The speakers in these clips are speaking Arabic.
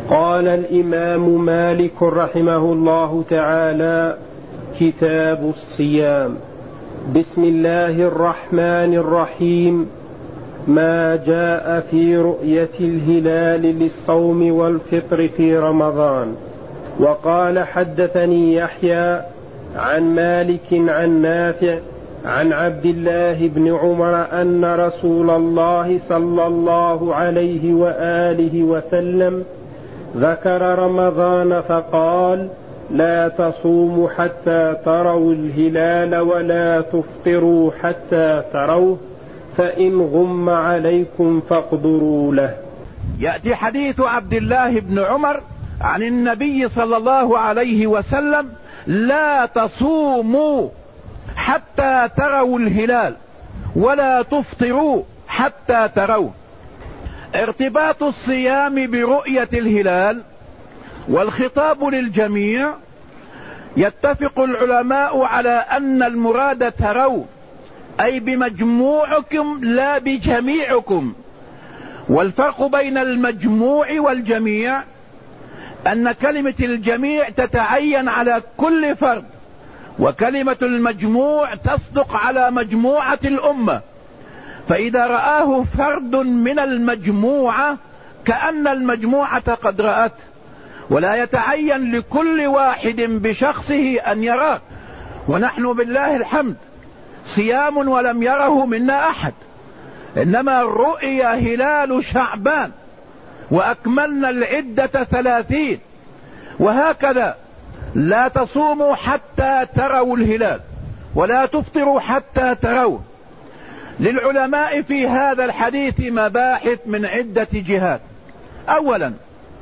قال الإمام مالك رحمه الله تعالى: كتاب الصيام. بسم الله الرحمن الرحيم. ما جاء في رؤية الهلال للصوم والفطر في رمضان. وقال: حدثني يحيى عن مالك عن نافع عن عبد الله بن عمر أن رسول الله صلى الله عليه وآله وسلم ذكر رمضان فقال: لا تصوموا حتى تروا الهلال ولا تفطروا حتى تروه، فإن غم عليكم فاقدروا له. يأتي حديث عبد الله بن عمر عن النبي صلى الله عليه وسلم: لا تصوموا حتى تروا الهلال ولا تفطروا حتى تروه. ارتباط الصيام برؤية الهلال والخطاب للجميع. يتفق العلماء على أن المراد تروا، أي بمجموعكم لا بجميعكم. والفرق بين المجموع والجميع أن كلمة الجميع تتعين على كل فرد، وكلمة المجموع تصدق على مجموعة الأمة. فإذا رآه فرد من المجموعة كأن المجموعة قد رأت، ولا يتعين لكل واحد بشخصه أن يراه. ونحن بالله الحمد صيام ولم يره منا أحد، إنما رؤي هلال شعبان وأكملنا العدة 30. وهكذا لا تصوموا حتى تروا الهلال ولا تفطروا حتى تروه. للعلماء في هذا الحديث مباحث من عدة جهات. أولا،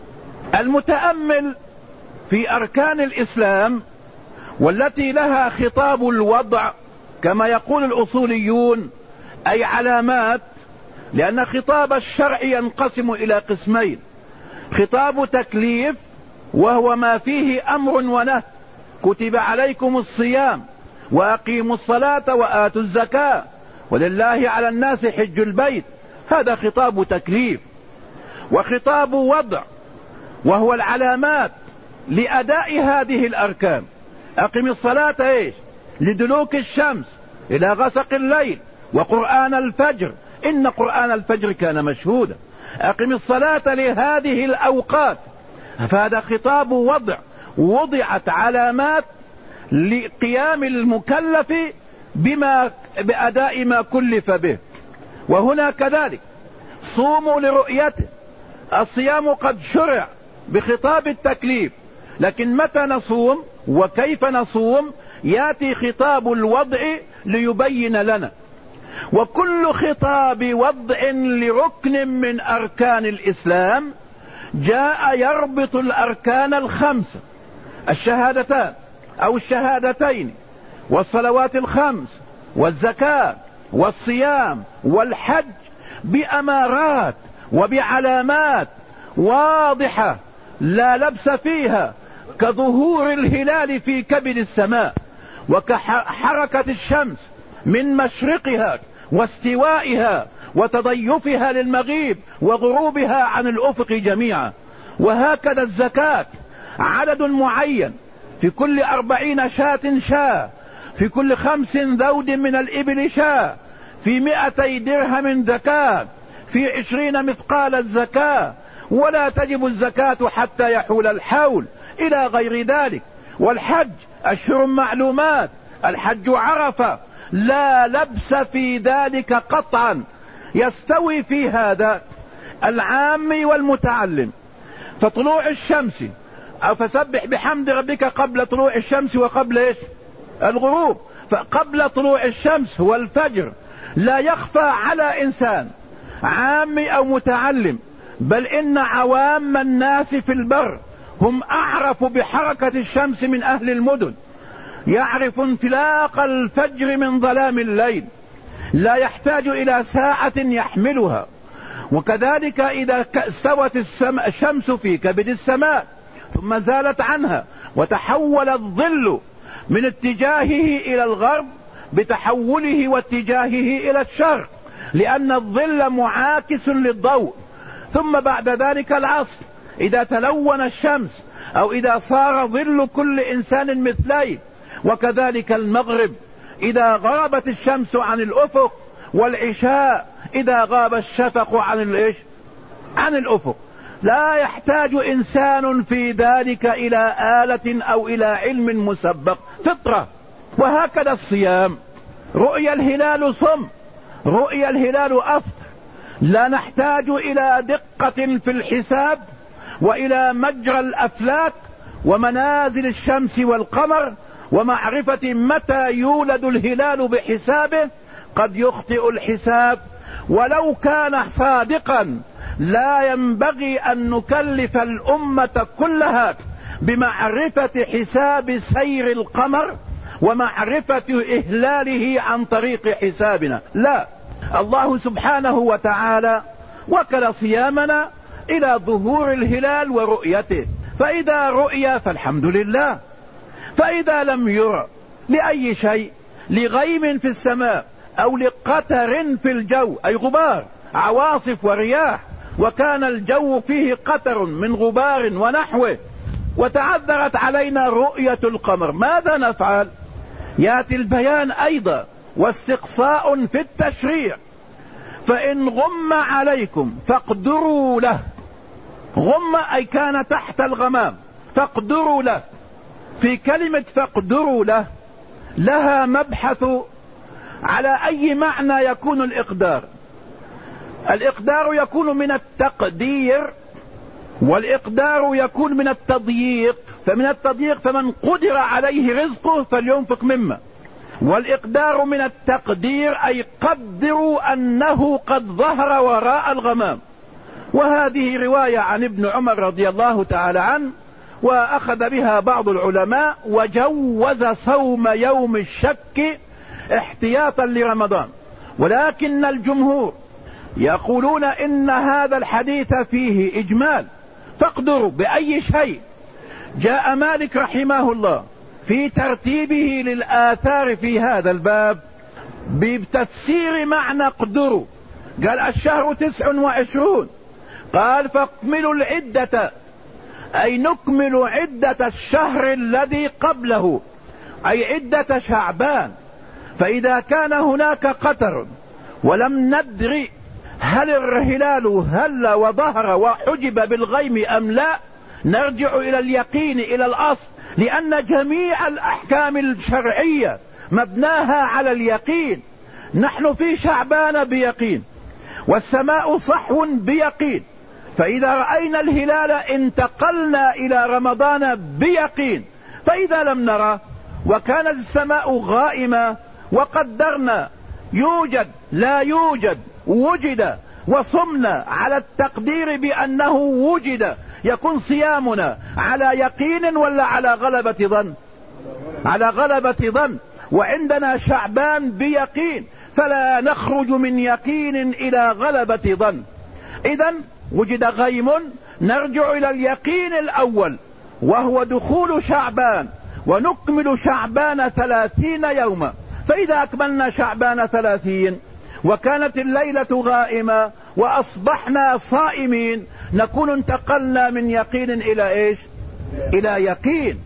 المتأمل في أركان الإسلام والتي لها خطاب الوضع كما يقول الأصوليون، أي علامات، لأن خطاب الشرع ينقسم إلى قسمين: خطاب تكليف وهو ما فيه أمر ونهي، كتب عليكم الصيام وأقيموا الصلاة وآتوا الزكاة ولله على الناس حج البيت، هذا خطاب تكليف. وخطاب وضع وهو العلامات لأداء هذه الأركان. أقم الصلاة إيش؟ لدلوك الشمس إلى غسق الليل وقرآن الفجر، إن قرآن الفجر كان مشهودا. أقم الصلاة لهذه الأوقات، فهذا خطاب وضع، وضعت علامات لقيام المكلف بأداء ما كلف به. وهنا كذلك صوموا لرؤيته. الصيام قد شرع بخطاب التكليف، لكن متى نصوم وكيف نصوم يأتي خطاب الوضع ليبين لنا. وكل خطاب وضع لركن من أركان الإسلام جاء يربط الأركان الخمسة: الشهادتان أو الشهادتين، والصلوات الخمس، والزكاة، والصيام، والحج، بأمارات وبعلامات واضحة لا لبس فيها، كظهور الهلال في كبد السماء، وكحركة الشمس من مشرقها واستوائها وتضيفها للمغيب وغروبها عن الأفق جميعا. وهكذا الزكاة، عدد معين، في كل 40 شاة شاة، في كل 5 ذود من الإبل شاة، في 200 درهم زكاة، في 20 مثقال الزكاة، ولا تجب الزكاة حتى يحول الحول، إلى غير ذلك. والحج أشهر معلومات، الحج عرفة، لا لبس في ذلك قطعا. يستوي في هذا العام والمتعلم. فطلوع الشمس أو فسبح بحمد ربك قبل طلوع الشمس وقبل إيش؟ الغروب. فقبل طلوع الشمس هو الفجر، لا يخفى على إنسان عامي أو متعلم، بل إن عوام الناس في البر هم أعرف بحركة الشمس من أهل المدن، يعرف انفلاق الفجر من ظلام الليل، لا يحتاج إلى ساعة يحملها. وكذلك إذا استوت الشمس في كبد السماء ثم زالت عنها وتحول الظل من اتجاهه إلى الغرب بتحوله واتجاهه إلى الشرق، لأن الظل معاكس للضوء. ثم بعد ذلك العصر إذا تلون الشمس أو إذا صار ظل كل إنسان مثلي، وكذلك المغرب إذا غابت الشمس عن الأفق، والعشاء إذا غاب الشفق عن الأفق. لا يحتاج إنسان في ذلك إلى آلة أو إلى علم مسبق، فطرة. وهكذا الصيام، رؤيا الهلال صم، رؤيا الهلال أفطر. لا نحتاج إلى دقة في الحساب وإلى مجرى الأفلاك ومنازل الشمس والقمر ومعرفة متى يولد الهلال بحسابه. قد يخطئ الحساب ولو كان صادقا. لا ينبغي أن نكلف الأمة كلها بمعرفة حساب سير القمر ومعرفة إهلاله عن طريق حسابنا، لا. الله سبحانه وتعالى وكل صيامنا إلى ظهور الهلال ورؤيته، فإذا رؤيا فالحمد لله، فإذا لم يرى لأي شيء، لغيم في السماء أو لقطر في الجو، أي غبار، عواصف ورياح، وكان الجو فيه قطر من غبار ونحوه، وتعذرت علينا رؤية القمر، ماذا نفعل؟ يأتي البيان أيضا واستقصاء في التشريع. فإن غم عليكم فاقدروا له، غم أي كان تحت الغمام، فاقدروا له. في كلمة فاقدروا له لها مبحث على أي معنى يكون الإقدار. الإقدار يكون من التقدير، والإقدار يكون من التضييق. فمن التضييق فمن قدر عليه رزقه فلينفق مما، والإقدار من التقدير أي قدروا أنه قد ظهر وراء الغمام. وهذه رواية عن ابن عمر رضي الله تعالى عنه، وأخذ بها بعض العلماء وجوز صوم يوم الشك احتياطا لرمضان. ولكن الجمهور يقولون إن هذا الحديث فيه إجمال، فاقدروا بأي شيء. جاء مالك رحمه الله في ترتيبه للآثار في هذا الباب بتفسير معنى اقدروا، قال الشهر 29، قال فاكملوا العدة، أي نكمل عدة الشهر الذي قبله، أي عدة شعبان. فإذا كان هناك قطر ولم ندري هل الهلال هل وظهر وحجب بالغيم أم لا، نرجع إلى اليقين، إلى الأصل، لأن جميع الأحكام الشرعية مبناها على اليقين. نحن في شعبان بيقين، والسماء صحو بيقين، فإذا رأينا الهلال انتقلنا إلى رمضان بيقين. فإذا لم نرى وكانت السماء غائمة وقدرنا يوجد لا يوجد وجد وصمنا على التقدير بأنه وجد، يكون صيامنا على يقين ولا على غلبة ظن؟ على غلبة ظن. وعندنا شعبان بيقين، فلا نخرج من يقين إلى غلبة ظن. إذن وجد غيم، نرجع إلى اليقين الأول وهو دخول شعبان، ونكمل شعبان 30 يوما. فإذا أكملنا شعبان 30 وكانت الليلة غائمة وأصبحنا صائمين، نكون انتقلنا من يقين إلى إيش؟ إلى يقين.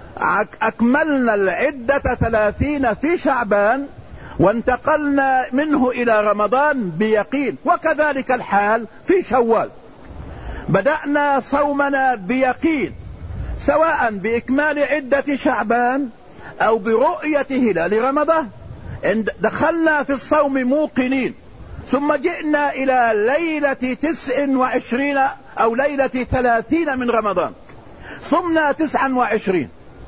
أكملنا العدة 30 في شعبان وانتقلنا منه إلى رمضان بيقين. وكذلك الحال في شوال، بدأنا صومنا بيقين، سواء بإكمال عدة شعبان أو برؤية هلال رمضان. دخلنا في الصوم موقنين، ثم جئنا إلى ليلة 29 أو ليلة 30 من رمضان، صمنا 29،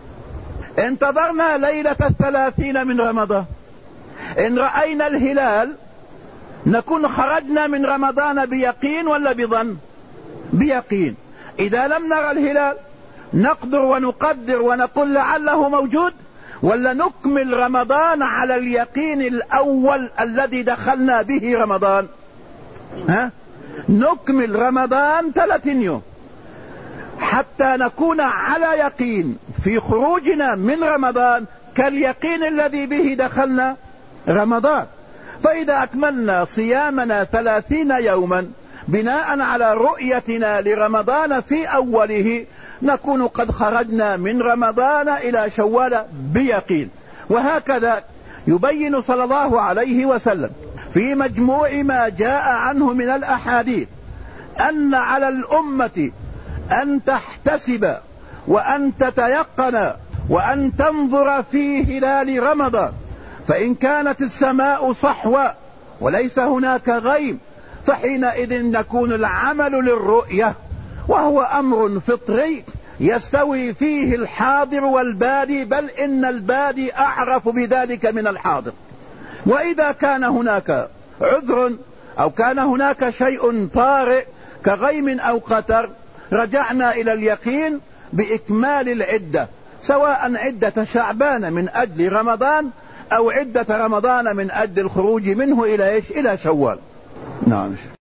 انتظرنا ليلة 30 من رمضان. إن رأينا الهلال نكون خرجنا من رمضان بيقين ولا بظن؟ بيقين. إذا لم نرى الهلال نقدر ونقدر ونقول لعله موجود، ولا نكمل رمضان على اليقين الأول الذي دخلنا به رمضان؟ نكمل رمضان 30 يوم حتى نكون على يقين في خروجنا من رمضان كاليقين الذي به دخلنا رمضان. فإذا أكملنا صيامنا 30 يوما بناء على رؤيتنا لرمضان في أوله نكون قد خرجنا من رمضان إلى شوال بيقين. وهكذا يبين صلى الله عليه وسلم في مجموع ما جاء عنه من الأحاديث أن على الأمة أن تحتسب وأن تتيقن وأن تنظر في هلال رمضان، فإن كانت السماء صحوة وليس هناك غيم فحينئذ نكون العمل للرؤية، وهو أمر فطري يستوي فيه الحاضر والبادي، بل إن البادي أعرف بذلك من الحاضر. وإذا كان هناك عذر أو كان هناك شيء طارئ كغيم أو قتر رجعنا إلى اليقين بإكمال العدة، سواء عدة شعبان من أجل رمضان أو عدة رمضان من أجل الخروج منه إلى شوال. نعم.